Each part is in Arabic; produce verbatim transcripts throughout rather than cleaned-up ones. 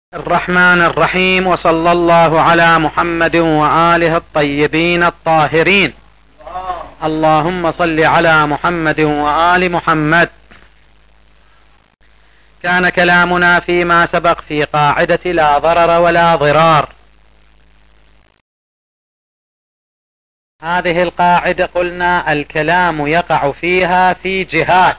الرحمن الرحيم، وصلى الله على محمد وآله الطيبين الطاهرين. اللهم صل على محمد وآل محمد. كان كلامنا فيما سبق في قاعدة لا ضرر ولا ضرار. هذه القاعدة قلنا الكلام يقع فيها في جهات.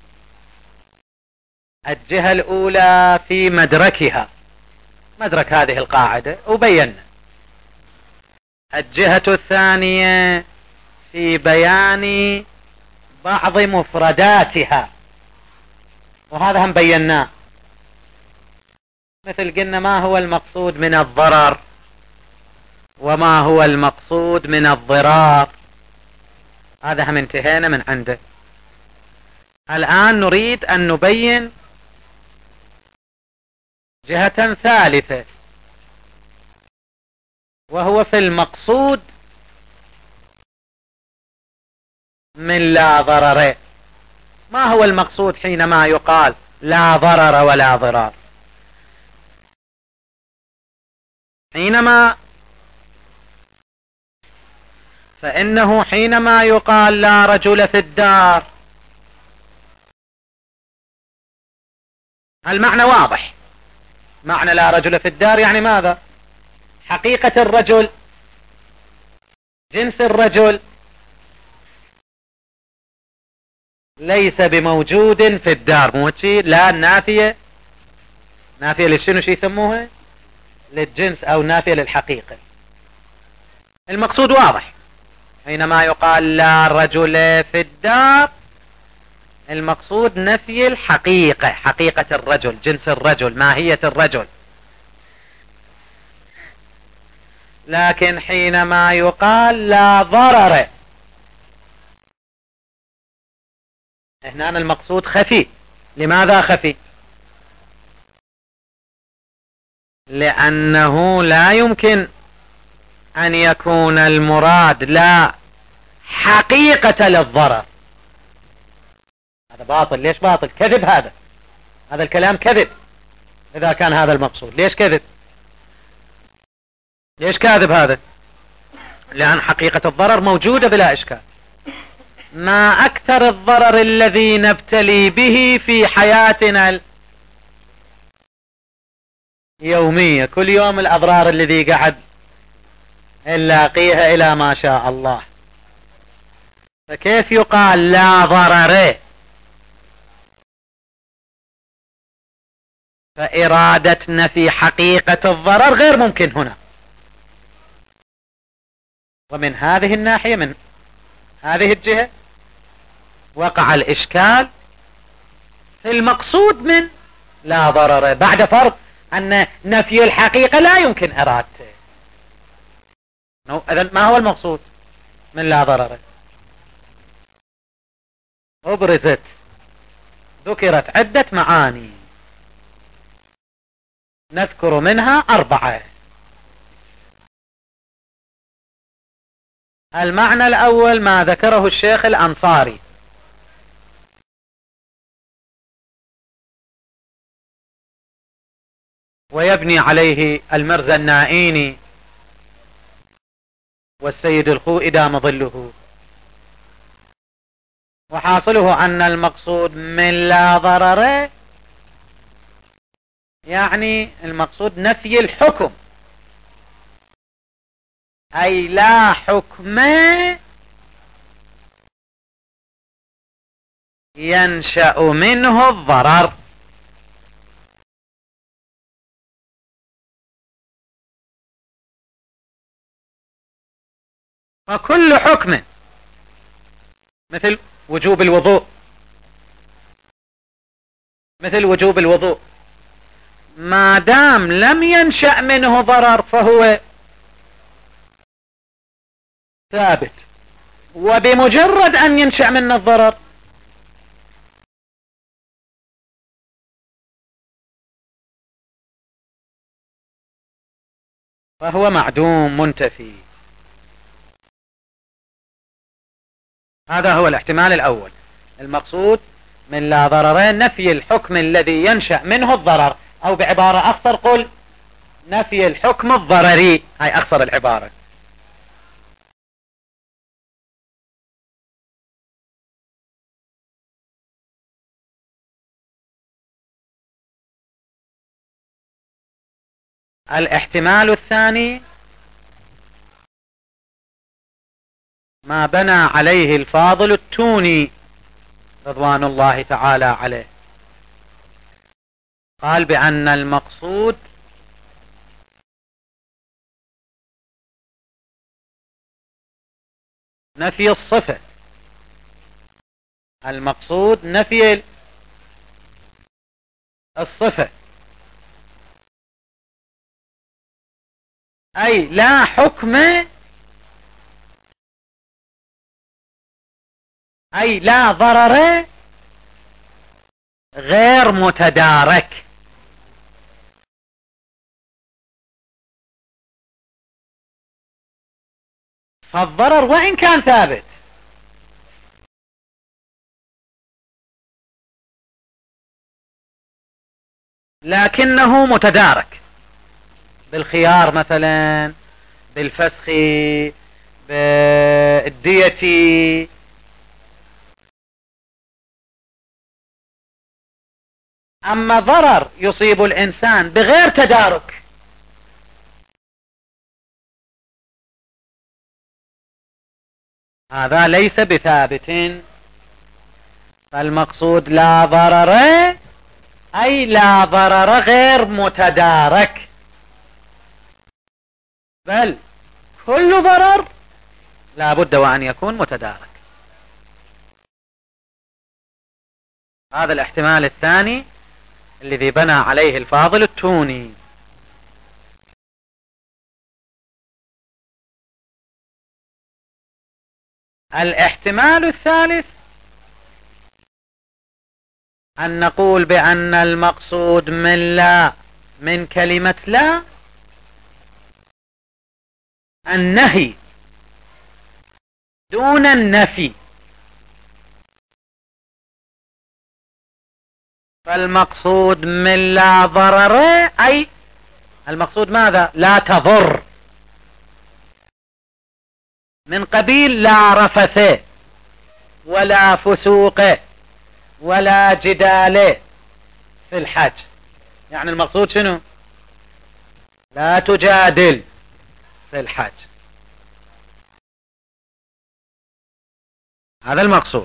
الجهة الأولى في مدركها، مدرك هذه القاعدة وبينا. الجهة الثانية في بيان بعض مفرداتها، وهذا هم بيناه، مثل قلنا ما هو المقصود من الضرر وما هو المقصود من الضرار، هذا هم انتهينا من عنده. الآن نريد أن نبين جهة ثالثة، وهو في المقصود من لا ضرر. ما هو المقصود حينما يقال لا ضرر ولا ضرار؟ حينما فإنه حينما يقال لا رجل في الدار، المعنى واضح. معنى لا رجل في الدار يعني ماذا؟ حقيقة الرجل، جنس الرجل ليس بموجود في الدار. مو شيء لا نافية، نافية للشنو شي يسموها؟ للجنس أو نافية للحقيقة. المقصود واضح. حينما يقال لا رجل في الدار، المقصود نفي الحقيقة، حقيقة الرجل، جنس الرجل، ماهية الرجل. لكن حينما يقال لا ضرر، هنا المقصود خفي. لماذا خفي؟ لأنه لا يمكن أن يكون المراد لا حقيقة للضرر. هذا باطل. ليش باطل؟ كذب. هذا هذا الكلام كذب. إذا كان هذا المقصود، ليش كذب؟ ليش كاذب هذا؟ لأن حقيقة الضرر موجودة بلا إشكال. ما أكثر الضرر الذي نبتلي به في حياتنا اليومية، كل يوم الأضرار الذي قاعد نلاقيها إلى ما شاء الله. فكيف يقال لا ضرر؟ فإرادة نفي حقيقة الضرر غير ممكن هنا. ومن هذه الناحية، من هذه الجهة، وقع الإشكال في المقصود من لا ضرر، بعد فرض أن نفي الحقيقة لا يمكن إرادته. إذن ما هو المقصود من لا ضرر؟ أبرزت، ذكرت عدة معاني، نذكر منها أربعة. المعنى الأول ما ذكره الشيخ الأنصاري، ويبني عليه المرزا النائيني والسيد الخوئي دام ظله. وحاصله أن المقصود من لا ضرر يعني المقصود نفي الحكم، أي لا حكم ينشأ منه الضرر. وكل حكم مثل وجوب الوضوء، مثل وجوب الوضوء ما دام لم ينشأ منه ضرر فهو ثابت. وبمجرد أن ينشأ منه الضرر فهو معدوم منتفي. هذا هو الاحتمال الأول. المقصود من لا ضررين نفي الحكم الذي ينشأ منه الضرر، أو بعبارة أخطر قل نفي الحكم الضرري، هاي أخطر العبارة. الاحتمال الثاني ما بنى عليه الفاضل التوني رضوان الله تعالى عليه، قال بأن المقصود نفي الصفة، المقصود نفي الصفة، أي لا حكم، أي لا ضرر غير متدارك. فالضرر وإن كان ثابت لكنه متدارك بالخيار مثلا، بالفسخ، بالدية. أما ضرر يصيب الإنسان بغير تدارك هذا ليس بثابت. فالمقصود لا ضرر، أي لا ضرر غير متدارك، بل كل ضرر لا بد وأن يكون متدارك. هذا الاحتمال الثاني الذي بنى عليه الفاضل التوني. الاحتمال الثالث أن نقول بأن المقصود من لا، من كلمة لا، النهي دون النفي. فالمقصود من لا ضرر، أي المقصود ماذا؟ لا تضر، من قبيل لا رفث ولا فسوق ولا جدال في الحج. يعني المقصود شنو؟ لا تجادل في الحج، هذا المقصود.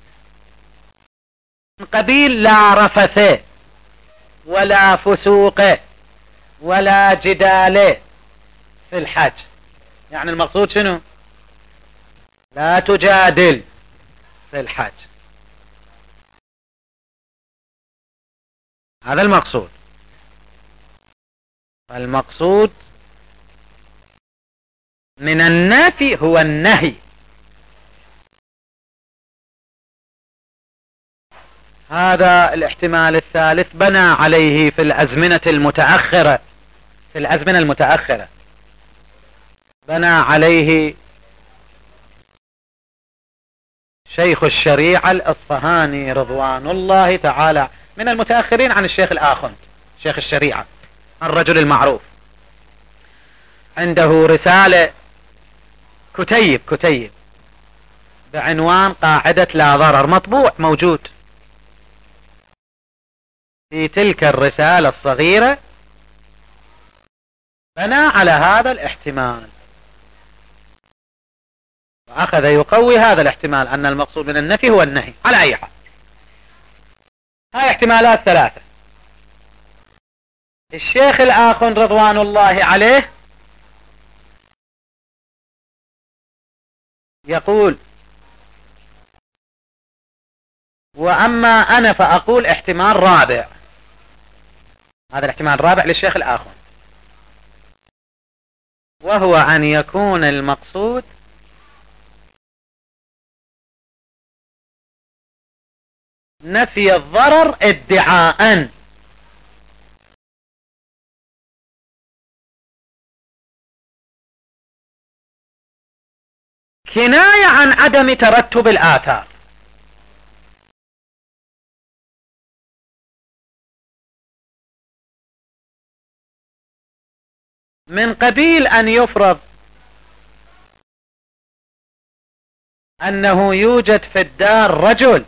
من قبيل لا رفث ولا فسوق ولا جدال في الحج، يعني المقصود شنو؟ لا تجادل في الحج، هذا المقصود. المقصود من النفي هو النهي. هذا الاحتمال الثالث بنى عليه في الأزمنة المتأخرة، في الأزمنة المتأخرة بنى عليه شيخ الشريعة الأصفهاني رضوان الله تعالى، من المتأخرين عن الشيخ الآخند، شيخ الشريعة الرجل المعروف. عنده رسالة كتيب كتيب بعنوان قاعدة لا ضرر، مطبوع موجود. في تلك الرسالة الصغيرة بنى على هذا الاحتمال وأخذ يقوي هذا الاحتمال أن المقصود من النفي هو النهي. على أي حال، هاي احتمالات ثلاثة. الشيخ الآخن رضوان الله عليه يقول: وأما أنا فأقول احتمال رابع. هذا الاحتمال الرابع للشيخ الآخن، وهو أن يكون المقصود نفي الضرر ادعاء، كناية عن عدم ترتب الآثار. من قبيل أن يفرض أنه يوجد في الدار رجل،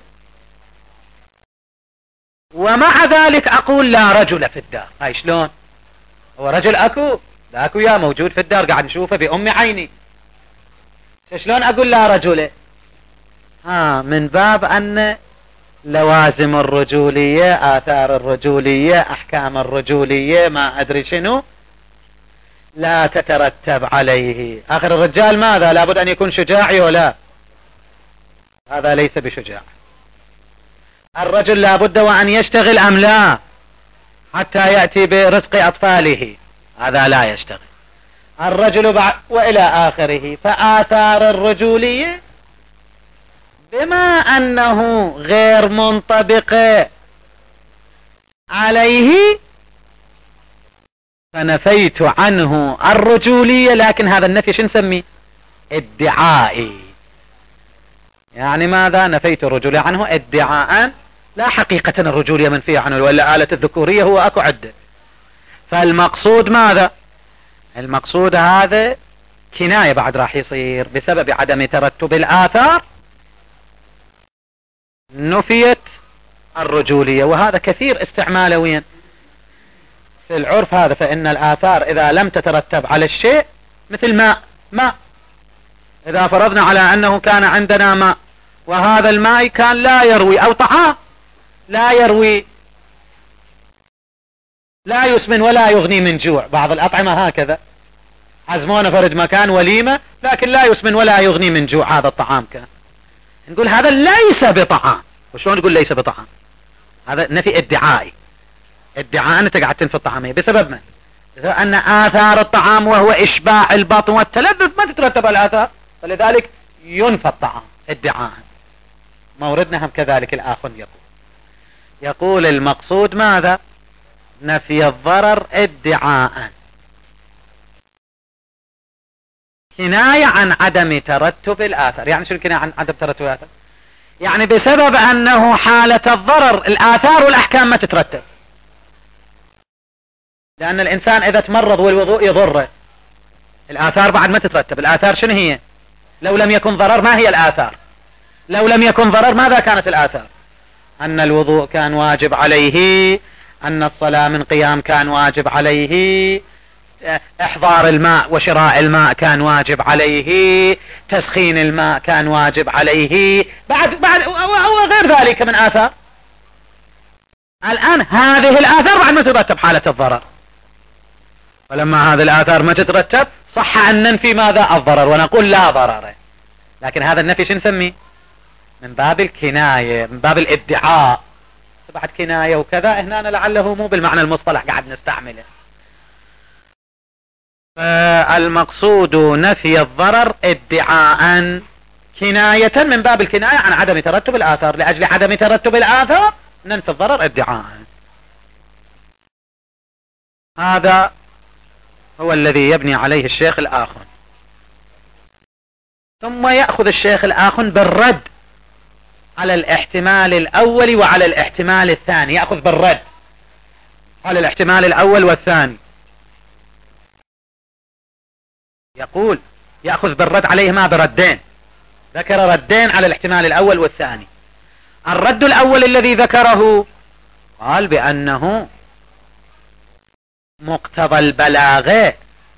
ومع ذلك أقول لا رجل في الدار. هاي شلون؟ هو رجل أكو، لا أكو يا موجود في الدار قاعد نشوفه بأم عيني، شلون أقول لا رجل؟ ها من باب أن لوازم الرجولية، آثار الرجولية، أحكام الرجولية، ما أدري شنو، لا تترتب عليه. آخر الرجال ماذا؟ لابد أن يكون شجاعي ولا؟ هذا ليس بشجاع. الرجل لابد وأن يشتغل أم لا حتى يأتي برزق أطفاله؟ هذا لا يشتغل. الرجل بعد وإلى آخره. فآثار الرجولية بما أنه غير منطبق عليه فنفيت عنه الرجولية، لكن هذا النفي شو نسميه؟ ادعائي. يعني ماذا؟ نفيت الرجولية عنه ادعاء، لا حقيقة الرجولية منفية عنه، ولا آلة الذكورية هو أكو عدة. فالمقصود ماذا؟ المقصود هذا كناية بعد راح يصير بسبب عدم ترتب الآثار نفيت الرجولية، وهذا كثير استعماله وين؟ في العرف هذا. فإن الآثار إذا لم تترتب على الشيء مثل ماء ماء إذا فرضنا على أنه كان عندنا ماء وهذا الماء كان لا يروي، أو طعام لا يروي، لا يسمن ولا يغني من جوع. بعض الأطعمة هكذا، عزمونا فرد مكان وليمة لكن لا يسمن ولا يغني من جوع، هذا الطعام كان نقول هذا ليس بطعام. وشلون نقول ليس بطعام؟ هذا نفي ادعائي، ادعاء أنت قاعد تنفي الطعامية. بسبب من؟ بسبب أن آثار الطعام وهو إشباع البطن والتلذذ ما تترتب الآثار، فلذلك ينفى الطعام ادعاء. موردنا هم كذلك الآخر يقول يقول المقصود ماذا؟ نفي الضرر ادعاء، كناية عن عدم ترتب الآثار. يعني شو الكناية عن عدم ترتب الآثار؟ يعني بسبب أنه حالة الضرر الآثار والأحكام ما تترتب، لأن الإنسان إذا تمرض والوضوء يضره الآثار بعد ما تترتب. الآثار شنو هي؟ لو لم يكن ضرر ما هي الآثار؟ لو لم يكن ضرر ماذا كانت الآثار؟ أن الوضوء كان واجب عليه، أن الصلاة من قيام كان واجب عليه، إحضار الماء وشراء الماء كان واجب عليه، تسخين الماء كان واجب عليه، بعد بعد وغير ذلك من آثار. الآن هذه الآثار بعد ما تترتب حالة الضرر، ولما هذه الآثار ما تترتب صح أن ننفي ماذا؟ الضرر، ونقول لا ضرر. لكن هذا النفي شو نسميه؟ من باب الكناية، من باب الادعاء. بعد كناية وكذا هنا لعله مو بالمعنى المصطلح قاعد نستعمله. فالمقصود نفي الضرر ادعاء، كناية من باب الكناية عن عدم ترتب الآثار. لأجل عدم ترتب الآثار ننفي الضرر ادعاء. هذا هو الذي يبني عليه الشيخ الآخر. ثم يأخذ الشيخ الآخر بالرد على الاحتمال الأول وعلى الاحتمال الثاني. يأخذ بالرد على الاحتمال الأول والثاني. يقول يأخذ بالرد عليهما بردين، ذكر ردين على الاحتمال الأول والثاني. الرد الأول الذي ذكره قال بأنه مقتضى البلاغة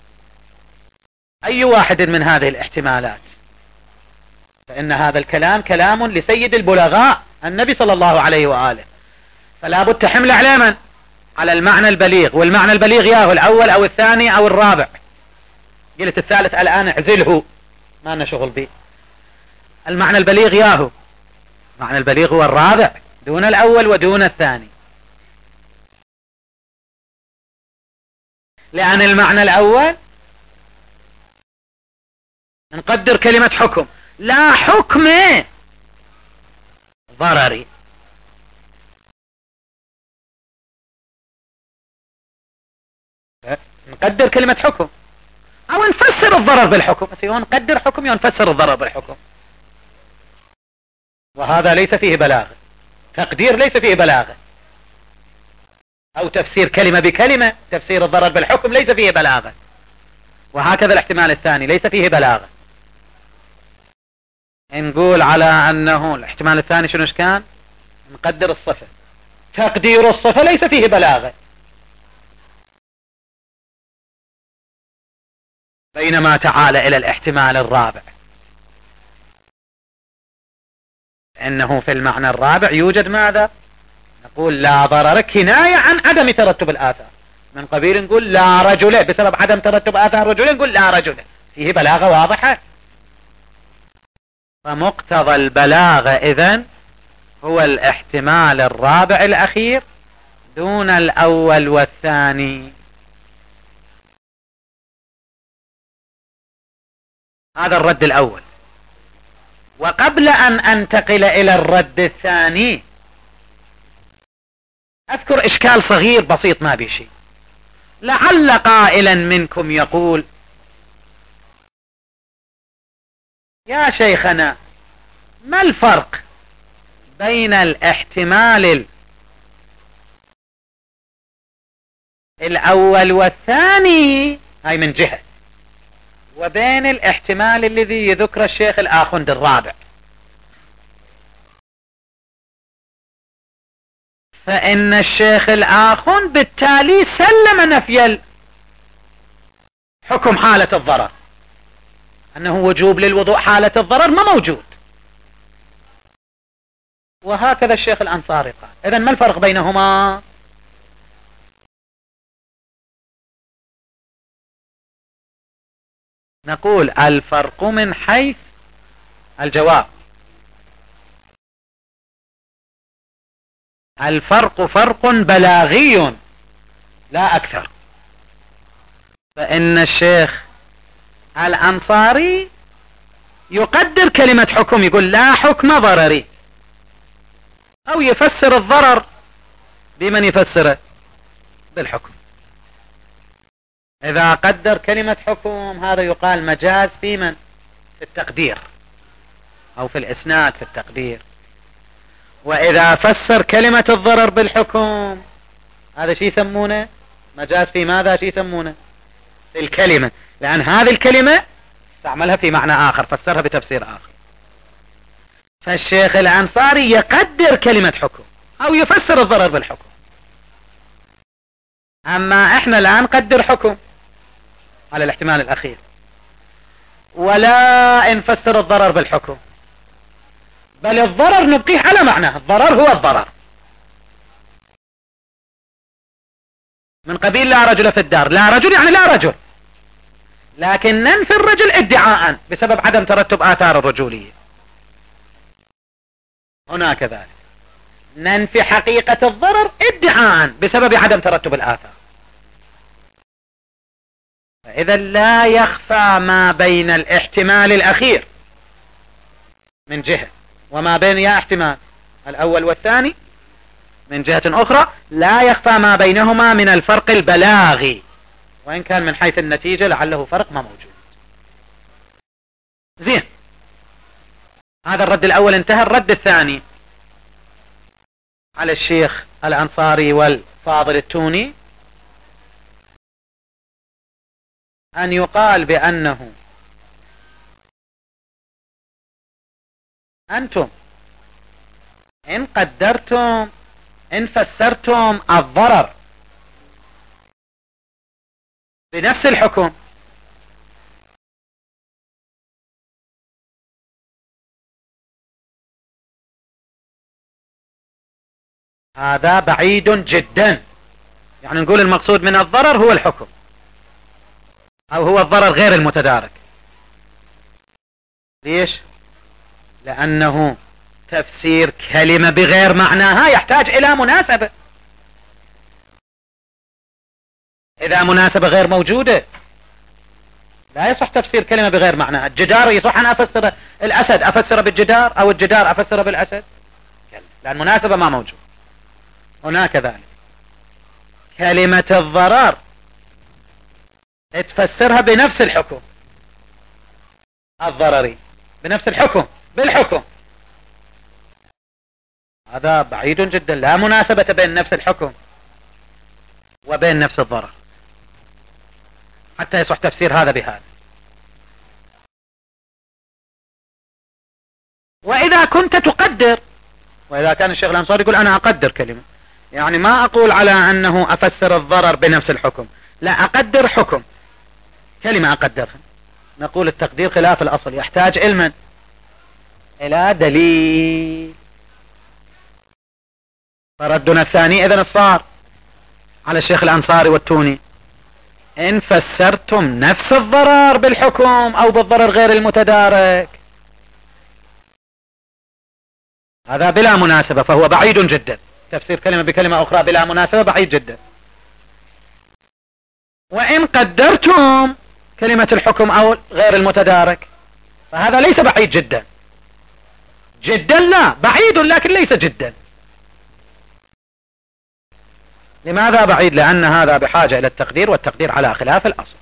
أي واحد من هذه الاحتمالات، فإن هذا الكلام كلام لسيد البلغاء النبي صلى الله عليه وآله، فلا بد تحمل على من؟ على المعنى البليغ. والمعنى البليغ ياهو الأول أو الثاني أو الرابع. قلت الثالث الآن اعزله ما لنا شغل به. المعنى البليغ ياهو، معنى البليغ هو الرابع دون الأول ودون الثاني. لأن المعنى الأول نقدر كلمة حكم، لا حكم ضرري. نقدر كلمة حكم أو نفسر الضرر بالحكم، بس نقدر حكم ونفسر الضرر بالحكم، وهذا ليس فيه بلاغة. تقدير ليس فيه بلاغة، أو تفسير كلمة بكلمة، تفسير الضرر بالحكم ليس فيه بلاغة. وهكذا الاحتمال الثاني ليس فيه بلاغة. نقول على أنه الاحتمال الثاني شنو كان؟ نقدر الصفة، تقدير الصفة ليس فيه بلاغة. بينما تعال إلى الاحتمال الرابع، إنه في المعنى الرابع يوجد ماذا؟ نقول لا ضرر كناية عن عدم ترتب الآثار، من قبيل نقول لا رجل بسبب عدم ترتب آثار رجل، نقول لا رجل، فيه بلاغة واضحة. فمقتضى البلاغة إذن هو الاحتمال الرابع الأخير دون الأول والثاني. هذا الرد الأول. وقبل أن أنتقل إلى الرد الثاني أذكر إشكال صغير بسيط ما بشيء. لعل قائلا منكم يقول يا شيخنا ما الفرق بين الاحتمال الأول والثاني، هاي من جهة، وبين الاحتمال الذي يذكر الشيخ الآخوند الرابع؟ فإن الشيخ الآخوند بالتالي سلم نفي حكم حالة الضرر، أنه وجوب للوضوء حالة الضرر ما موجود، وهكذا الشيخ الأنصاري قال. إذن ما الفرق بينهما؟ نقول الفرق من حيث الجواب، الفرق فرق بلاغي لا أكثر. فإن الشيخ الأنصاري يقدر كلمة حكم، يقول لا حكم ضرري، أو يفسر الضرر بمن يفسره؟ بالحكم. إذا قدر كلمة حكم هذا يقال مجاز في من؟ في التقدير أو في الإسناد في التقدير. وإذا فسر كلمة الضرر بالحكم هذا شيء يسمونه مجاز في ماذا؟ شيء يسمونه في الكلمة، لأن هذه الكلمة استعملها في معنى آخر، فسرها بتفسير آخر. فالشيخ الأنصاري يقدر كلمة حكم أو يفسر الضرر بالحكم. أما إحنا الآن نقدر حكم على الاحتمال الأخير، ولا نفسر الضرر بالحكم، بل الضرر نبقيه على معناه، الضرر هو الضرر، من قبيل لا رجل في الدار، لا رجل يعني لا رجل، لكن ننفي الرجل ادعاء بسبب عدم ترتب آثار الرجولية. هنا كذلك ننفي حقيقة الضرر ادعاء بسبب عدم ترتب الآثار. فإذا لا يخفى ما بين الاحتمال الأخير من جهة وما بين يا احتمال الأول والثاني من جهة أخرى، لا يخفى ما بينهما من الفرق البلاغي، وإن كان من حيث النتيجة لعله فرق ما موجود. زين، هذا الرد الأول انتهى. الرد الثاني على الشيخ الأنصاري والفاضل التوني أن يقال بأنه أنتم إن قدرتم إن فسرتم الضرر بنفس الحكم هذا بعيد جدا، يعني نقول المقصود من الضرر هو الحكم أو هو الضرر غير المتدارك. ليش؟ لأنه تفسير كلمة بغير معناها يحتاج إلى مناسبة. إذا مناسبة غير موجودة لا يصح تفسير كلمة بغير معناها. الجدار يصح أن أفسر الأسد أفسره بالجدار، أو الجدار أفسره بالأسد، لأن مناسبة ما موجود. هنا كذلك كلمة الضرر تفسرها بنفس الحكم الضرري، بنفس الحكم بالحكم، هذا بعيد جدا، لا مناسبة بين نفس الحكم وبين نفس الضرر. حتى يصح تفسير هذا بهذا. وإذا كنت تقدر، وإذا كان الشيخ الأنصاري يقول أنا أقدر كلمة، يعني ما أقول على أنه أفسر الضرر بنفس الحكم، لا، أقدر حكم، كلمة أقدرها، نقول التقدير خلاف الأصل يحتاج علما إلى دليل. فردنا الثاني إذن الصار على الشيخ الأنصاري والتوني: إن فسرتم نفس الضرر بالحكم أو بالضرر غير المتدارك، هذا بلا مناسبة، فهو بعيد جدا. تفسير كلمة بكلمة أخرى بلا مناسبة بعيد جدا. وإن قدرتم كلمة الحكم أو غير المتدارك، فهذا ليس بعيد جدا. جدا لا، بعيد لكن ليس جدا. لماذا بعيد؟ لأن هذا بحاجة إلى التقدير، والتقدير على خلاف الأصل.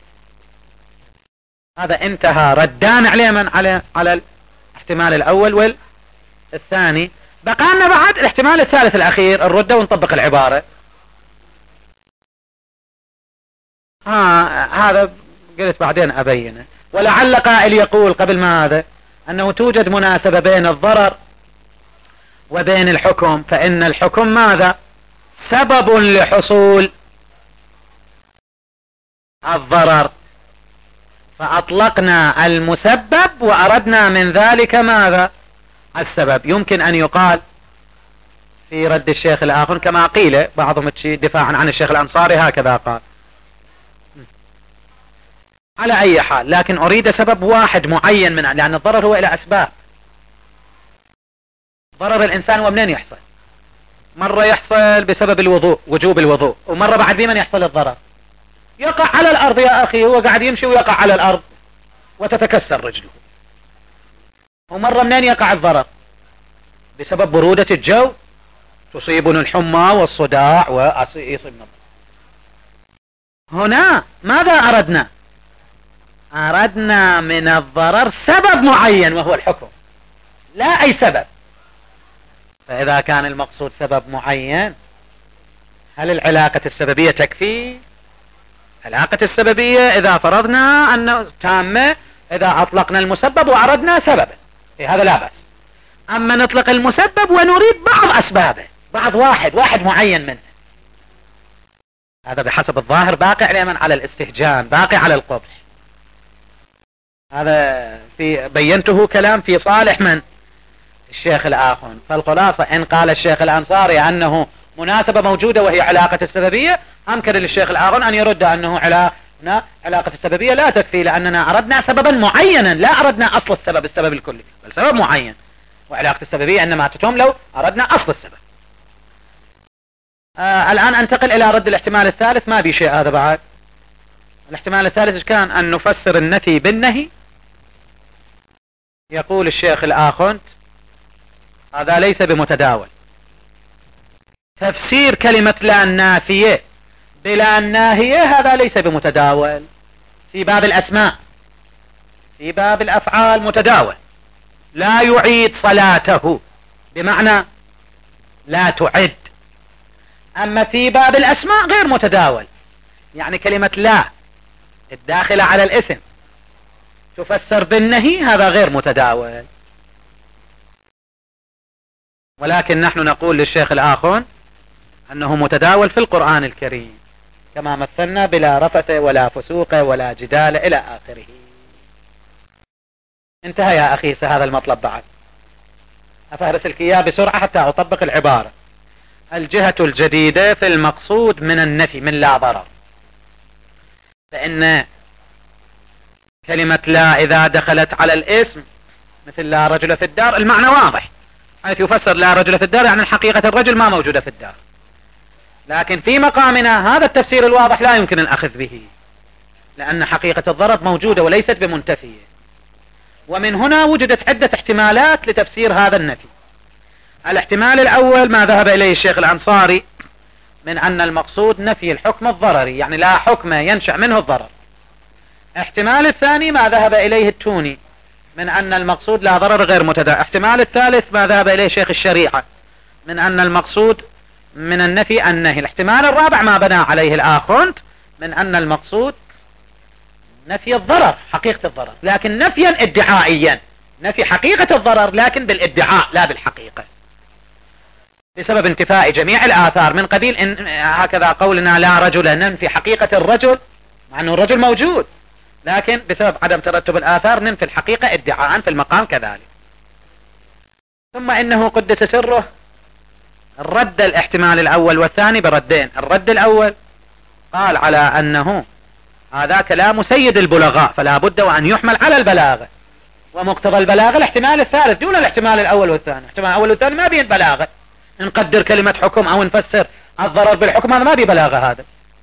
هذا انتهى ردان عليه من على على الاحتمال الأول والثاني. بقى لنا بعد الاحتمال الثالث الأخير، الردة ونطبق العبارة. ها هذا قلت بعدين أبينه. ولعل قائل يقول قبل ما هذا أنه توجد مناسبة بين الضرر وبين الحكم، فإن الحكم ماذا؟ سبب لحصول الضرر، فأطلقنا المسبب وأردنا من ذلك ماذا؟ السبب. يمكن أن يقال في رد الشيخ الآخر كما قيل بعضهم دفاعا عن الشيخ الأنصاري هكذا قال. على أي حال، لكن أريد سبب واحد معين، من لأن الضرر هو إلى أسباب. ضرر الإنسان ومنين يحصل؟ مرة يحصل بسبب الوضوء، وجوب الوضوء، ومرة بعد بمن يحصل الضرر؟ يقع على الأرض يا أخي، هو قاعد يمشي ويقع على الأرض وتتكسر رجله. ومرة منين يقع الضرر؟ بسبب برودة الجو، تصيبنا الحمى والصداع ويصيبنا. هنا ماذا أردنا؟ أردنا من الضرر سبب معين وهو الحكم، لا أي سبب. فإذا كان المقصود سبب معين، هل العلاقة السببية تكفي؟ علاقة السببية إذا فرضنا أنه تامة، إذا أطلقنا المسبب وأردنا سببا، إيه هذا لا بأس. أما نطلق المسبب ونريد بعض أسبابه، بعض واحد واحد معين منه، هذا بحسب الظاهر باقي عليه على الاستهجان، باقي على القبح. هذا في بينته كلام في صالح من؟ الشيخ الآخون. فالخلاصة إن قال الشيخ الأنصاري أنه مناسبة موجودة وهي علاقة السببية، أمكن للشيخ الآخون أن يرد أنه علاقة السببية لا تكفي، لأننا أردنا سببا معينا، لا أردنا أصل السبب السبب الكلي، بل سبب معين. وعلاقة السببية إنما تتم لو أردنا أصل السبب. آه الآن أنتقل إلى رد الاحتمال الثالث. ما بي شيء هذا بعد. الاحتمال الثالث كان أن نفسر النفي بالنهي. يقول الشيخ الآخوند هذا ليس بمتداول. تفسير كلمة لا النافية بلا الناهية هذا ليس بمتداول في باب الأسماء. في باب الأفعال متداول، لا يعيد صلاته، بمعنى لا تعد. أما في باب الأسماء غير متداول، يعني كلمة لا الداخلة على الاسم تفسر بالنهي، هذا غير متداول. ولكن نحن نقول للشيخ الآخون أنه متداول في القرآن الكريم، كما مثلنا بلا رفث ولا فسوق ولا جدال إلى آخره. انتهى يا أخي هذا المطلب. بعد أفهرس لك إياه بسرعة حتى أطبق العبارة. الجهة الجديدة في المقصود من النفي من لا ضرر، فإن كلمة لا إذا دخلت على الاسم مثل لا رجل في الدار، المعنى واضح، حيث يفسر لا رجل في الدار يعني حقيقة الرجل ما موجودة في الدار. لكن في مقامنا هذا التفسير الواضح لا يمكن الأخذ به، لأن حقيقة الضرب موجودة وليست بمنتفية. ومن هنا وجدت عدة احتمالات لتفسير هذا النفي. الاحتمال الأول ما ذهب إليه الشيخ الأنصاري من أن المقصود نفي الحكم الضرري، يعني لا حكم ينشأ منه الضرر. احتمال الثاني ما ذهب إليه التوني من أن المقصود لا ضرر غير متداول. احتمال الثالث ما ذهب إليه شيخ الشريعة من أن المقصود من النفي النهي. الاحتمال الرابع ما بنى عليه الآخوند من أن المقصود نفي الضرر حقيقة الضرر، لكن نفيا ادعائيا، نفي حقيقة الضرر لكن بالادعاء لا بالحقيقة، بسبب انتفاء جميع الآثار من قبيل إن هكذا قولنا لا رجل، ننفي حقيقة الرجل مع أنه الرجل موجود، لكن بسبب عدم ترتب الآثار ننفي الحقيقة ادعاء في المقام كذلك. ثم إنه قدس سره رد الاحتمال الأول والثاني بردين. الرد الأول قال على أنه هذا كلام سيد البلغاء فلا بد وأن يحمل على البلاغة، ومقتضى البلاغة الاحتمال الثالث دون الاحتمال الأول والثاني. الاحتمال الأول والثاني ما بين بلاغة، نقدر كلمة حكم أو نفسر الضرر بالحكم، هذا ما بي بلاغة هذا.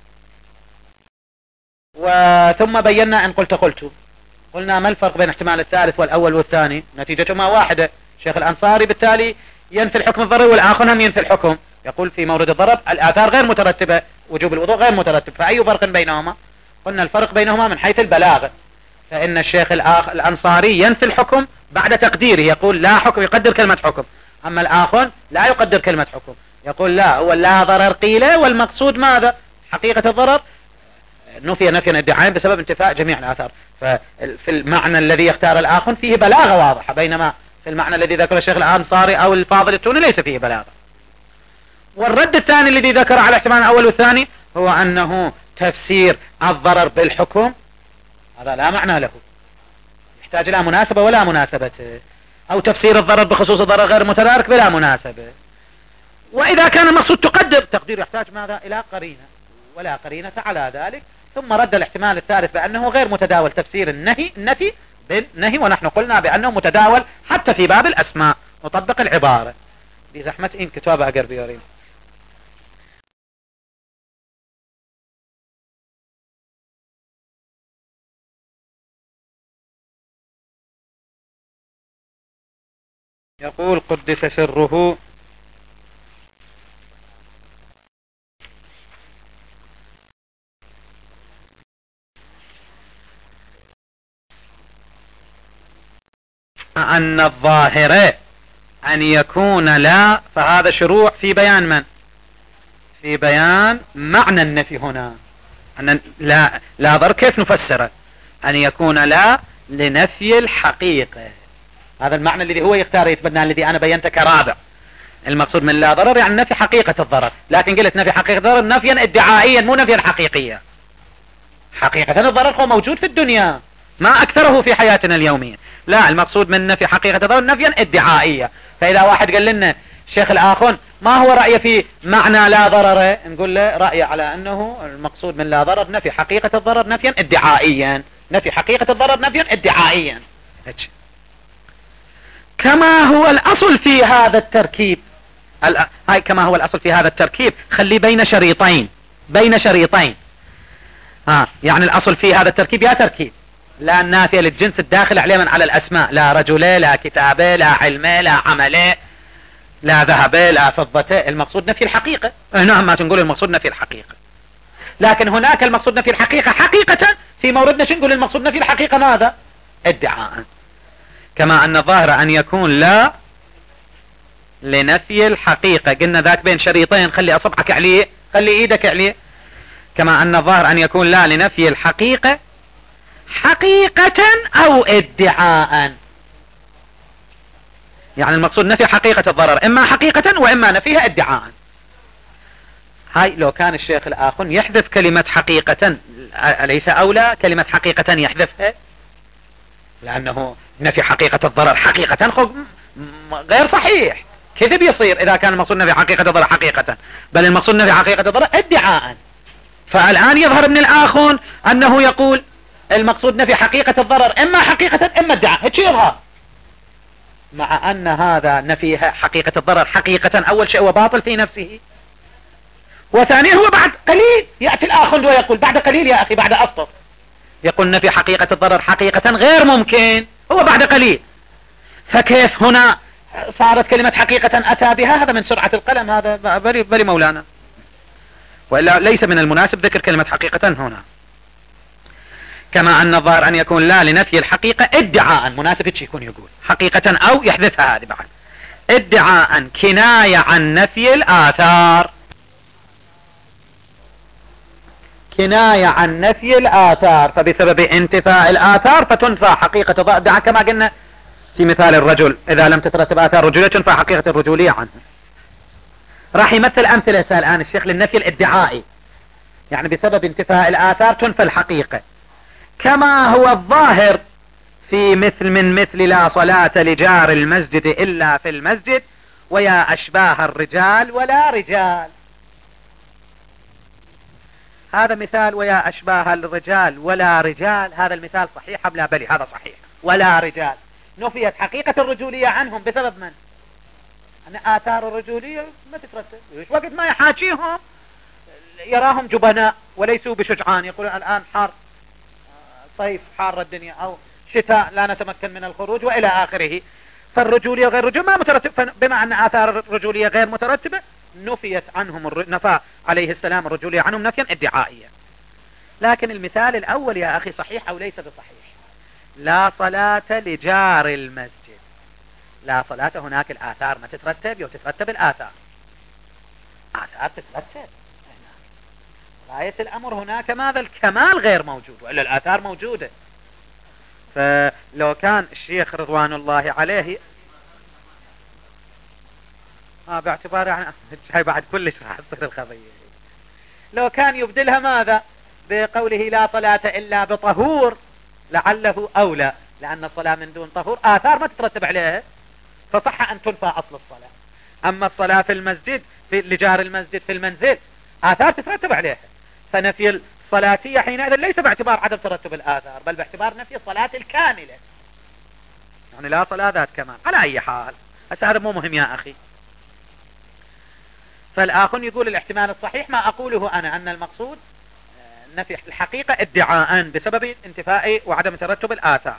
وثم بينا إن قلت قلت قلنا ما الفرق بين الاحتمال الثالث والأول والثاني؟ نتيجتهما واحدة. الشيخ الأنصاري بالتالي ينفي الحكم الضرري والآخر هم ينفي الحكم، يقول في مورد الضرر الآثار غير مترتبة، وجوب الوضوء غير مترتب، فأي فرق بينهما؟ قلنا الفرق بينهما من حيث البلاغة، فإن الشيخ الآخ الأنصاري ينفي الحكم بعد تقديره، يقول لا حكم، يقدر كلمة حكم. أما الآخر لا يقدر كلمة حكم، يقول لا هو لا ضرر قيل والمقصود ماذا؟ حقيقة الضرر نفي نفيا ادعاء بسبب انتفاء جميع الآثار. ففي المعنى الذي يختار الآخر فيه بلاغة واضحة، بينما في المعنى الذي ذكر الشيخ الأنصاري أو الفاضل التوني ليس فيه بلاغة. والرد الثاني الذي ذكر على الاحتمال الأول والثاني هو أنه تفسير الضرر بالحكم هذا لا معنى له، يحتاج لا مناسبة ولا مناسبة، أو تفسير الضرر بخصوص الضرر غير متدارك بلا مناسبة. وإذا كان المقصود تقدر تقدير يحتاج ماذا؟ إلى قرينة، ولا قرينة على ذلك. ثم رد الاحتمال الثالث بأنه غير متداول تفسير النهي النفي بالنهي، ونحن قلنا بأنه متداول حتى في باب الأسماء، نطبق العبارة بزحمة إن كتابة أقر بيورين. يقول قدس سره أن الظاهر أن يكون لا، فهذا شروع في بيان من؟ في بيان معنى النفي هنا، أن لا لا ضرر كيف نفسره؟ أن يكون لا لنفي الحقيقة، هذا المعنى الذي هو يختار يتبنى، الذي أنا بينته كرابع. المقصود من لا ضرر يعني نفي حقيقة الضرر، لكن قلت نفي حقيقة الضرر نفيا ادعائيا مو نفيا حقيقيا. حقيقة الضرر هو موجود في الدنيا ما أكثره في حياتنا اليومية، لا المقصود من نفي حقيقة الضرر نفيا ادعائيا. فإذا واحد قال لنا شيخ الآخون ما هو رأيه في معنى لا ضرر، نقول له رأيه على أنه المقصود من لا ضرر نفي حقيقة الضرر نفيا ادعائيا، نفي حقيقة الضرر نفيا ادعائيا. كما هو الأصل في هذا التركيب، هاي كما هو الأصل في هذا التركيب خلي بين شريطين، بين شريطين ها، يعني الأصل في هذا التركيب يا تركيب لا نافية للجنس الداخل عليه من على الأسماء، لا رجل لا كتاب لا علم لا عمل لا ذهب لا فضة، المقصود نفي الحقيقة. نعم ما تنقول المقصود نفي الحقيقة، لكن هناك المقصود نفي الحقيقة حقيقة، في موردنا شنقول المقصود نفي الحقيقة ماذا؟ ادعاء. كما أن الظاهر أن يكون لا لنفي الحقيقة، قلنا ذاك بين شريطين، خلي أصبعك عليه خلي إيدك عليه. كما أن الظاهر أن يكون لا لنفي الحقيقة حقيقة أو ادعاء، يعني المقصود نفي حقيقة الضرر إما حقيقة وإما نفيها ادعاء. هاي لو كان الشيخ الآخر يحذف كلمة حقيقة أليس أولى كلمة حقيقة يحذفها؟ لأنه نفي حقيقة الضرر حقيقة غير صحيح، كذب يصير إذا كان المقصود نفي حقيقة الضرر حقيقة، بل المقصود نفي حقيقة الضرر ادعاء. فالآن يظهر من الآخر أنه يقول المقصود نفي حقيقة الضرر إما حقيقة إما ادعاء، هيك يظهر، مع أن هذا نفي حقيقة الضرر حقيقة أول شيء هو باطل في نفسه، وثانيا هو بعد قليل يأتي الآخر ويقول بعد قليل يا أخي بعد أسطر يقول نفي حقيقة الضرر حقيقة غير ممكن، هو بعد قليل. فكيف هنا صارت كلمة حقيقة أتى بها؟ هذا من سرعة القلم، هذا بري, بري مولانا، وإلا ليس من المناسب ذكر كلمة حقيقة هنا. كما أن الظاهر أن يكون لا لنفي الحقيقة ادعاء، مناسب يكون يقول حقيقة أو يحذفها هذه بعد، ادعاء كناية عن نفي الآثار، كناية عن نفي الآثار، فبسبب انتفاء الآثار فتنفى حقيقة ضع كما قلنا في مثال الرجل، إذا لم تترتب آثار رجولية تنفى حقيقة الرجولية عنه. راح يمثل أمثلة الآن الشيخ للنفي الادعائي، يعني بسبب انتفاء الآثار تنفى الحقيقة، كما هو الظاهر في مثل من مثل لا صلاة لجار المسجد إلا في المسجد ويا أشباه الرجال ولا رجال. هذا مثال ويا أشباه الرجال ولا رجال، هذا المثال صحيح أم لا؟ بلي هذا صحيح. ولا رجال نفيت حقيقة الرجولية عنهم بسبب من؟ أن آثار الرجولية ما تترتب، وش وقت ما يحاكيهم يراهم جبناء وليسوا بشجعان، يقولون الآن حار صيف حار الدنيا أو شتاء لا نتمكن من الخروج وإلى آخره. فالرجولية غير رجول ما مترتب، بما أن آثار الرجولية غير مترتبة نفيت عنهم الر... نفى عليه السلام الرجولية عنهم نفيا ادعائيا. لكن المثال الأول يا أخي صحيح أو ليس بصحيح؟ لا صلاة لجار المسجد، لا صلاة هناك الآثار ما تترتب يو تترتب الآثار، آثار تترتب، غاية الأمر هناك ماذا؟ الكمال غير موجود، وإلا الآثار موجودة. فلو كان الشيخ رضوان الله عليه آه باعتبار يعني هاي بعد كلش راح تصير القضية، لو كان يبدلها ماذا؟ بقوله لا صلاة إلا بطهور لعله أولى، لأن الصلاة من دون طهور آثار ما تترتب عليها، فصح أن تنفى أصل الصلاة. أما الصلاة في المسجد في لجار المسجد في المنزل آثار تترتب عليها، فنفي الصلاتية حينئذ ليس باعتبار عدم ترتب الآثار، بل باعتبار نفي الصلاة الكاملة، يعني لا صلاة ذات كمال. على أي حال هسه هذا مو مهم يا أخي. فالآخر يقول الاحتمال الصحيح ما أقوله أنا، أن المقصود نفي الحقيقة ادعاء بسبب انتفاء وعدم ترتب الآثار.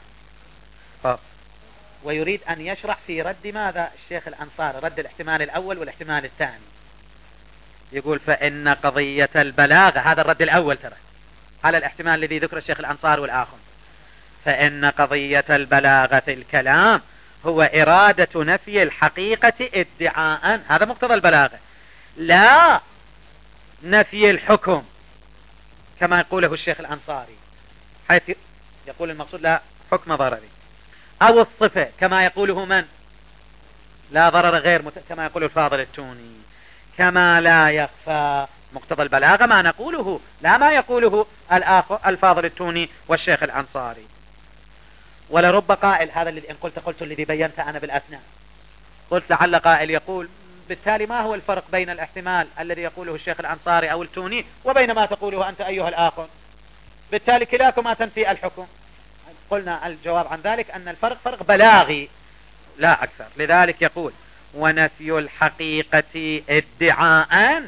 ويريد أن يشرح في رد ماذا الشيخ الأنصاري، رد الاحتمال الأول والاحتمال الثاني. يقول فإن قضية البلاغة، هذا الرد الأول ترى على الاحتمال الذي ذكر الشيخ الأنصاري والآخر، فإن قضية البلاغة في الكلام هو إرادة نفي الحقيقة ادعاء، هذا مقتضى البلاغة، لا نفي الحكم كما يقوله الشيخ الأنصاري، حيث يقول المقصود لا حكم ضرري، أو الصفة كما يقوله من؟ لا ضرر غير مت... كما يقول الفاضل التوني، كما لا يخفى مقتضى البلاغة ما نقوله لا ما يقوله الآخر الفاضل التوني والشيخ الأنصاري. ولرب قائل، هذا الذي إن قلت قلت الذي بينت أنا بالأثناء، قلت لعل قائل يقول بالتالي ما هو الفرق بين الاحتمال الذي يقوله الشيخ الأنصاري أو التوني وبين ما تقوله أنت أيها الآخر؟ بالتالي كلاكما تنفي الحكم. قلنا الجواب عن ذلك أن الفرق فرق بلاغي لا أكثر. لذلك يقول ونفي الحقيقة ادعاء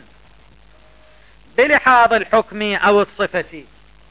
بلحاظ الحكم أو الصفة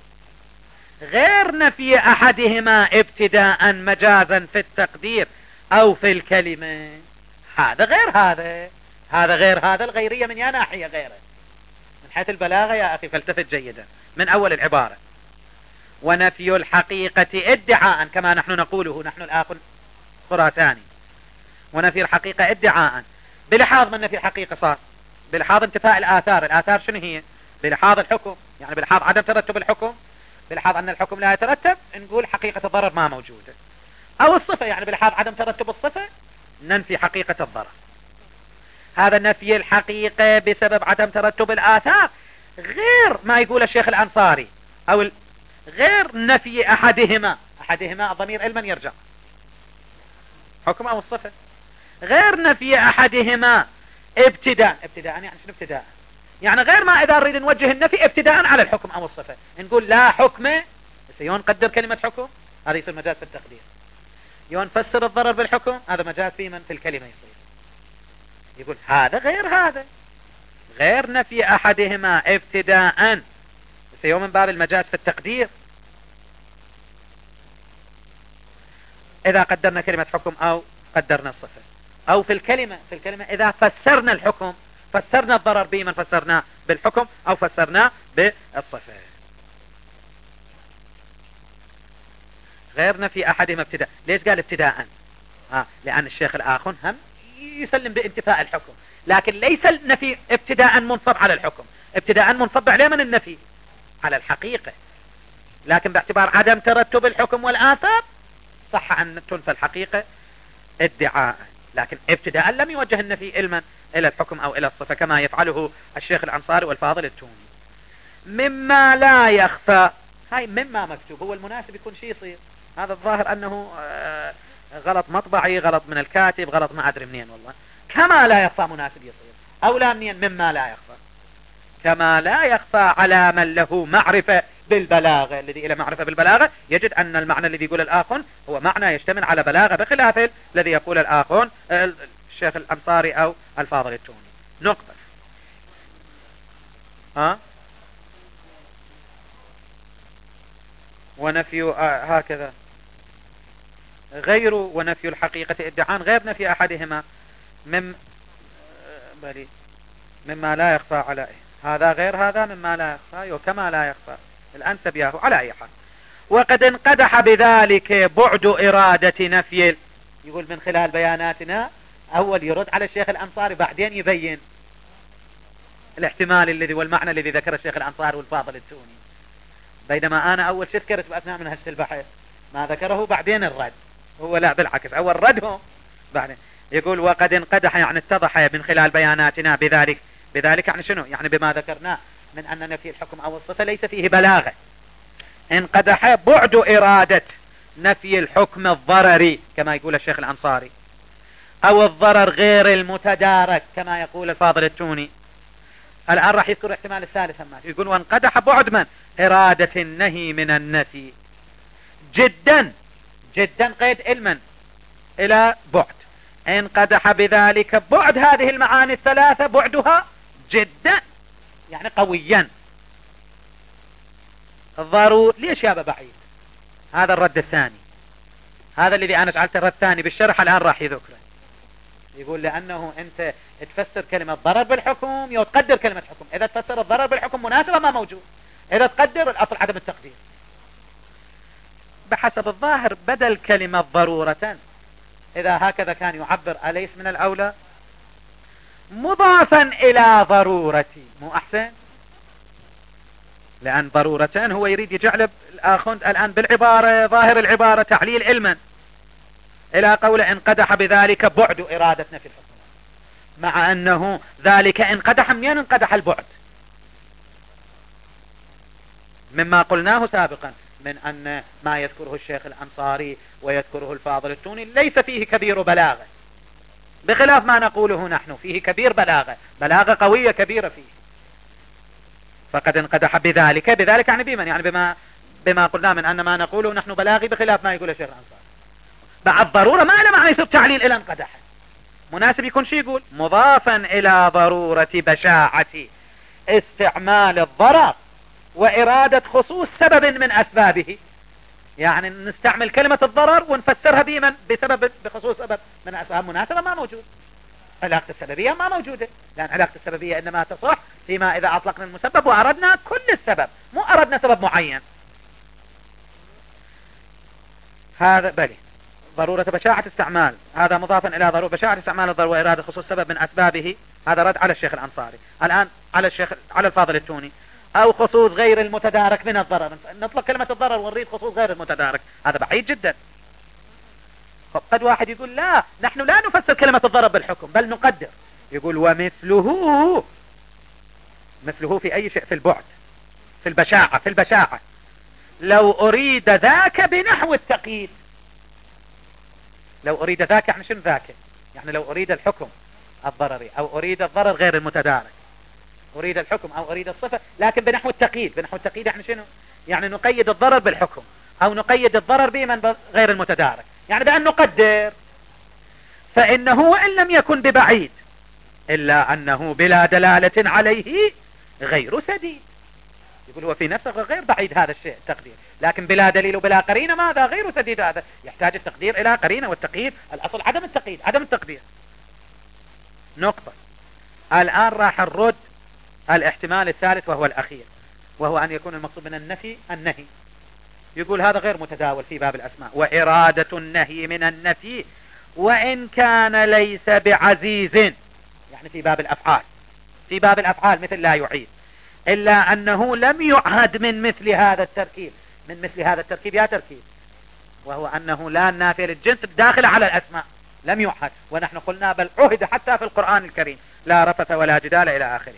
غير نفي أحدهما ابتداء مجازا في التقدير أو في الكلمة، هذا غير هذا، هذا غير هذا، الغيرية من يا ناحية غيره من حيث البلاغة يا أخي، فالتفت جيدا من أول العبارة. ونفي الحقيقة ادعاء كما نحن نقوله نحن الآخر خراساني، ونفي الحقيقة ادعاء بلحاظ من نفي الحقيقة صار بلحاظ انتفاء الآثار. الآثار شنو هي؟ بلحاظ الحكم، يعني بلحاظ عدم ترتب الحكم، بلحاظ أن الحكم لا يترتب نقول حقيقة الضرر ما موجودة، أو الصفة يعني بلحاظ عدم ترتب الصفة ننفي حقيقة الضرر. هذا نفي الحقيقة بسبب عدم ترتب الآثار غير ما يقول الشيخ الأنصاري، أو ال... غير نفي أحدهما، أحدهما الضمير علما يرجع حكم أو الصفة، غير نفي أحدهما ابتداء. ابتداء يعني شنو ابتداء؟ يعني غير ما إذا نريد نوجه النفي ابتداء على الحكم أو الصفة نقول لا حكم، يون قدر كلمة حكم هذا يصير مجاز في التقدير، يون فسر الضرر بالحكم هذا مجاز في من في الكلمة يصير. يقول هذا غير هذا، غير نفي أحدهما ابتداء يوم من باب المجاز في التقدير إذا قدرنا كلمة حكم أو قدرنا الصفة، أو في الكلمة في الكلمة إذا فسرنا الحكم فسرنا الضرر بمن فسرناه بالحكم أو فسرناه بالصفة. غير نفي أحدهما ابتداء. ليش قال ابتداء؟ آه لأن الشيخ الآخر هم يسلم بانتفاء الحكم، لكن ليس النفي ابتداء منصب على الحكم، ابتداء منصب عليه من النفي، على الحقيقة، لكن باعتبار عدم ترتب الحكم والآثار صح أن تنفى الحقيقة ادعاء، لكن ابتداء لم يوجه النفي علما إلى الحكم أو إلى الصفة كما يفعله الشيخ الأنصاري والفاضل التوني. مما لا يخفى، هاي مما مكتوب هو المناسب يكون شيء يصير، هذا الظاهر أنه غلط مطبعي، غلط من الكاتب، غلط ما أدري منين والله. كما لا يخفى مناسب يصير، أو لا منين مما لا يخفى، كما لا يخفى على من له معرفة بالبلاغة. الذي إلى معرفة بالبلاغة يجد أن المعنى الذي يقول الآخر هو معنى يشتمل على بلاغة، بخلاف الذي يقول الآخر الشيخ الأنصاري أو الفاضل التوني. نقطة. ها ونفي آه هكذا غير ونفي الحقيقة ادعاء غير نفي أحدهما مم بلي مما لا يخفى على هذا غير هذا مما لا يخفى وكما لا يخفى الأنسب ياهو على أي حال. وقد انقدح بذلك بعد إرادة نفي، يقول من خلال بياناتنا أول يرد على الشيخ الأنصاري بعدين يبين الاحتمال الذي والمعنى الذي ذكر الشيخ الأنصاري والفاضل التوني، بينما أنا أول شيء ذكرت بأثناء من هذا البحث ما ذكره بعدين الرد، هو لا بالعكس أول ردهم بعدين. يقول وقد انقدح يعني اتضح من خلال بياناتنا بذلك، بذلك يعني شنو؟ يعني بما ذكرناه من أن نفي الحكم أو الصفة ليس فيه بلاغة. انقدح بعد إرادة نفي الحكم الضرري كما يقول الشيخ الأنصاري، أو الضرر غير المتدارك كما يقول الفاضل التوني. الآن راح يذكر احتمال الثالث ما يقول وانقدح بعد من إرادة النهي من النفي جدا، جدا قيد علما إلى بعد، انقدح بذلك بعد هذه المعاني الثلاثة بعدها جدا يعني قويا ضرور. ليش يا بعيد؟ هذا الرد الثاني، هذا الذي أنا جعلت الرد الثاني بالشرح الآن راح يذكره. يقول لأنه أنت تفسر كلمة ضرر بالحكم يو تقدر كلمة حكم، إذا تفسر الضرر بالحكم مناسبة ما موجود، إذا تقدر الأصل عدم التقدير. بحسب الظاهر بدل كلمة ضرورة إذا هكذا كان يعبر أليس من الأولى مضافا إلى ضرورتي، مو أحسن؟ لأن ضرورة هو يريد يجعل الآخوند الآن بالعبارة ظاهر العبارة تعليل علما إلى قول انقدح بذلك بعد إرادة نفي الحكم، مع أنه ذلك انقدح منين انقدح البعد؟ مما قلناه سابقا من أن ما يذكره الشيخ الأنصاري ويذكره الفاضل التوني ليس فيه كبير بلاغة، بخلاف ما نقوله نحن فيه كبير بلاغة، بلاغة قوية كبيرة فيه. فقد انقدح بذلك، بذلك يعني بمن؟ يعني بما بما قلنا من أن ما نقوله نحن بلاغي بخلاف ما يقول الشيخ الأنصاري. بعد ضرورة ما له معنى يصير تعليل إلى انقدح، مناسب يكون شيء يقول مضافا إلى ضرورة بشاعة استعمال الضرر وإرادة خصوص سبب من أسبابه، يعني نستعمل كلمة الضرر ونفسرها بمن؟ بسبب بخصوص سبب من أسباب، مناسبة ما موجود، علاقة السببية ما موجودة، لأن علاقة السببية إنما تصح فيما إذا أطلقنا المسبب وأردنا كل السبب مو أردنا سبب معين. هذا بلي ضرورة بشاعة استعمال، هذا مضافا إلى ضرورة بشاعة استعمال الضرورة وإرادة خصوص سبب من أسبابه، هذا رد على الشيخ الأنصاري. الآن على الشيخ على الفاضل التوني أو خصوص غير المتدارك من الضرر، نطلق كلمة الضرر ونريد خصوص غير المتدارك، هذا بعيد جدا. قد واحد يقول لا نحن لا نفسر كلمة الضرر بالحكم بل نقدر، يقول ومثله، مثله في أي شيء؟ في البعد، في البشاعة، في البشاعة لو أريد ذاك بنحو التقييد. لو أريد ذاك يعني شنو ذاك؟ يعني لو أريد الحكم الضرري أو أريد الضرر غير المتدارك، أريد الحكم أو أريد الصفة لكن بنحو التقييد. بنحو التقييد يعني شنو؟ يعني نقيد الضرر بالحكم أو نقيد الضرر بمن غير المتدارك، يعني بأن نقدر. فإنه وإن لم يكن ببعيد إلا أنه بلا دلالة عليه غير سديد. يقول هو في نفسه غير بعيد هذا الشيء التقدير، لكن بلا دليل وبلا قرينة ماذا؟ غير سديد، هذا يحتاج التقدير إلى قرينة، والتقييد الأصل عدم التقييد عدم التقدير. نقطة. الآن راح الرد الاحتمال الثالث وهو الأخير، وهو أن يكون المقصود من النفي النهي. يقول هذا غير متداول في باب الأسماء، وإرادة النهي من النفي وإن كان ليس بعزيز، يعني في باب الأفعال، في باب الأفعال مثل لا يعيد، إلا أنه لم يعهد من مثل هذا التركيب، من مثل هذا التركيب يا تركيب، وهو أنه لا نافية للجنس الداخلة على الأسماء، لم يعهد. ونحن قلنا بل عهد حتى في القرآن الكريم، لا رفث ولا جدال إلى آخره.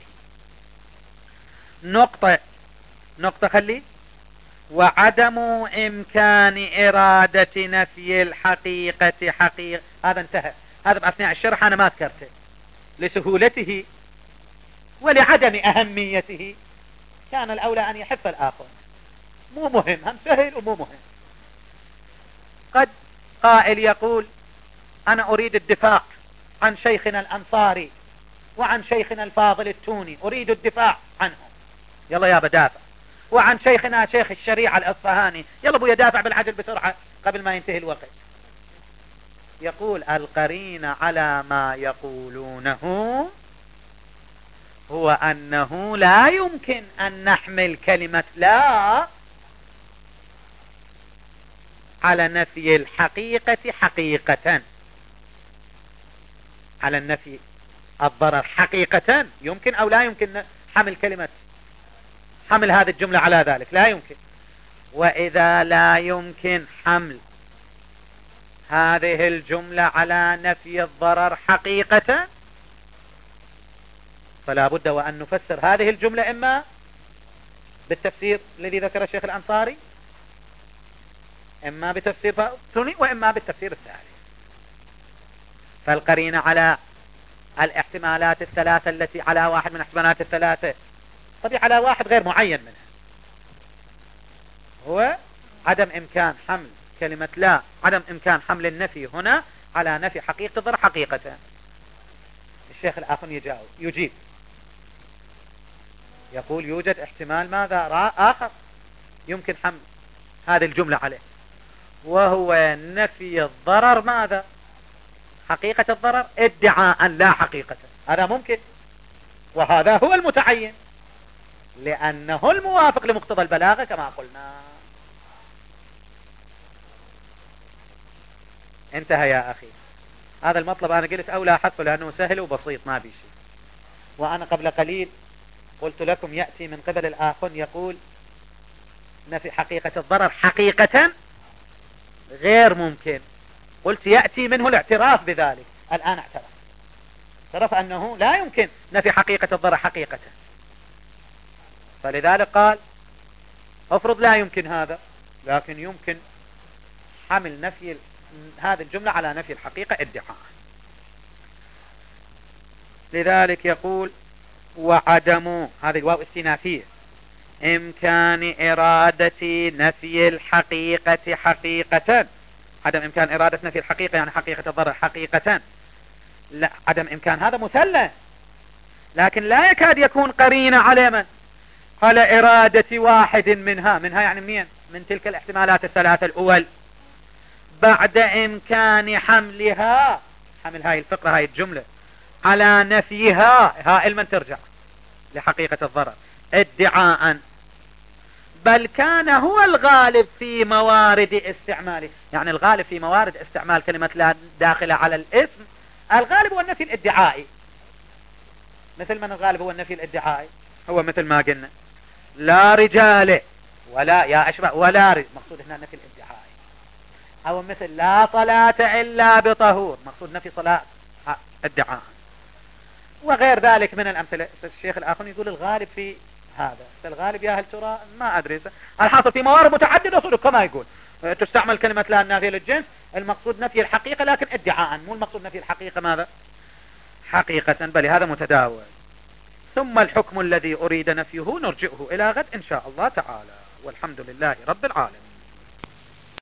نقطة نقطة خلي وعدم إمكان إرادة نفي الحقيقة حقيقة، هذا انتهى، هذا بأثناء الشرح أنا ما ذكرته لسهولته ولعدم أهميته، كان الأولى أن يحف الآخر، مو مهم، هم سهل ومو مهم. قد قائل يقول أنا أريد الدفاع عن شيخنا الأنصاري وعن شيخنا الفاضل التوني، أريد الدفاع عنهم، يلا يا بدافع، وعن شيخنا شيخ الشريعة الأصفهاني، يلا ابو يدافع بالعجل بسرعة قبل ما ينتهي الوقت. يقول القرين على ما يقولونه هو أنه لا يمكن أن نحمل كلمة لا على نفي الحقيقة حقيقة، على النفي الضرر حقيقة يمكن أو لا يمكن حمل كلمة، حمل هذه الجملة على ذلك، لا يمكن. وإذا لا يمكن حمل هذه الجملة على نفي الضرر حقيقة فلا بد وأن نفسر هذه الجملة إما بالتفسير الذي ذكر الشيخ الأنصاري، إما بتفسير فاطمي، وإما بالتفسير الثالث. فالقرينة على الاحتمالات الثلاثة التي على واحد من احتمالات الثلاثة، طبيعي على واحد غير معين منها، هو عدم إمكان حمل كلمة لا، عدم إمكان حمل النفي هنا على نفي حقيقة الضرر حقيقة. الشيخ الآخر يجاوب يجيب يقول يوجد احتمال ماذا آخر يمكن حمل هذه الجملة عليه، وهو نفي الضرر ماذا حقيقة الضرر ادعاء لا حقيقة، هذا ممكن، وهذا هو المتعين لأنه الموافق لمقتضى البلاغة كما قلنا. انتهى يا أخي هذا المطلب، أنا قلت أولى حذفه لأنه سهل وبسيط ما بي شيء. وأنا قبل قليل قلت لكم يأتي من قبل الآخر يقول نفي حقيقة الضرر حقيقة غير ممكن، قلت يأتي منه الاعتراف بذلك، الآن اعترف اعترف أنه لا يمكن نفي حقيقة الضرر حقيقة، فلذلك قال افرض لا يمكن هذا، لكن يمكن حمل نفي هذه الجملة على نفي الحقيقة ادعاء. لذلك يقول وعدم، هذه الواو استئنافية، إمكان إرادة نفي الحقيقة حقيقة، عدم إمكان إرادة نفي الحقيقة يعني حقيقة الضرر حقيقة، لا عدم إمكان هذا مسلم، لكن لا يكاد يكون قرينة على من؟ على إرادة واحد منها، منها يعني منين؟ من تلك الاحتمالات الثلاثة الأول، بعد إمكان حملها، حمل هاي الفقرة هاي الجملة على نفيها، ها علما ترجع لحقيقة الضرر ادعاء، بل كان هو الغالب في موارد استعماله، يعني الغالب في موارد استعمال كلمة لا داخلة على الاسم، الغالب هو النفي الادعائي. مثل من الغالب هو النفي الادعائي؟ هو مثل ما قلنا لا رجال ولا يا أشبه ولا رجال، مقصود هنا النفي الادعائي. أو مثل لا صلاة إلا بطهور، مقصود نفي صلاة ادعاء، وغير ذلك من الأمثلة. الشيخ الآخر يقول الغالب في هذا، الغالب يا هل ترى ما أدري، الحاصل في موارد متعددة صدق كما يقول تستعمل كلمة لا النافية للجنس، المقصود نفي الحقيقة لكن ادعاء، مو المقصود نفي الحقيقة ماذا حقيقة، بل هذا متداول. ثم الحكم الذي أريد نفيه نرجئه إلى غد إن شاء الله تعالى، والحمد لله رب العالمين.